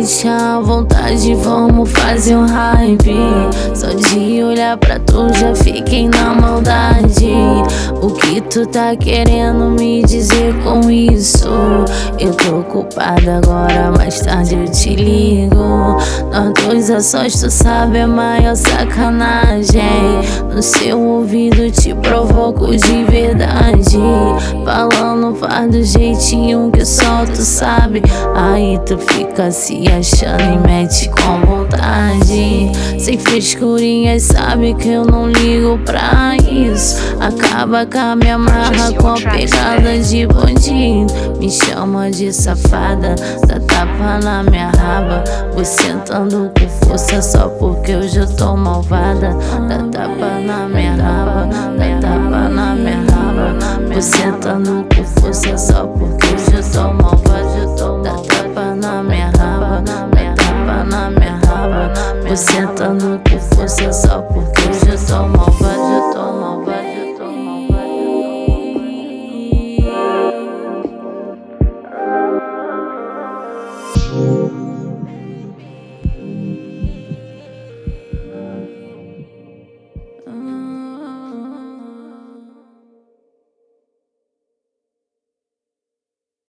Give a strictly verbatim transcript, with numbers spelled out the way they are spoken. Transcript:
Sente a vontade, vamos fazer um hype. Só de olhar pra tu já fiquei na maldade. O que tu tá querendo me dizer com isso? Eu tô ocupada agora, mais tarde eu te ligo. Nós dois a sós, tu sabe, é maior sacanagem. No seu ouvido te provoco de verdade, falando faz do jeitinho que só tu sabe. Aí tu fica se achando e mete com vontade. Sem frescurinhas, sabe que eu não ligo pra isso. Acaba com a minha marra com a pegada de bandido. Me chama de safada, dá tapa na minha raba. Vou sentando com força só porque hoje eu tô malvada. Dá tapa na minha raba, dá tapa na minha raba. Vou sentando com força só porque hoje eu tô malvada. Dá tapa na minha raba, dá tapa na minha raba. Vou sentando com força só porque hoje eu tô malvada.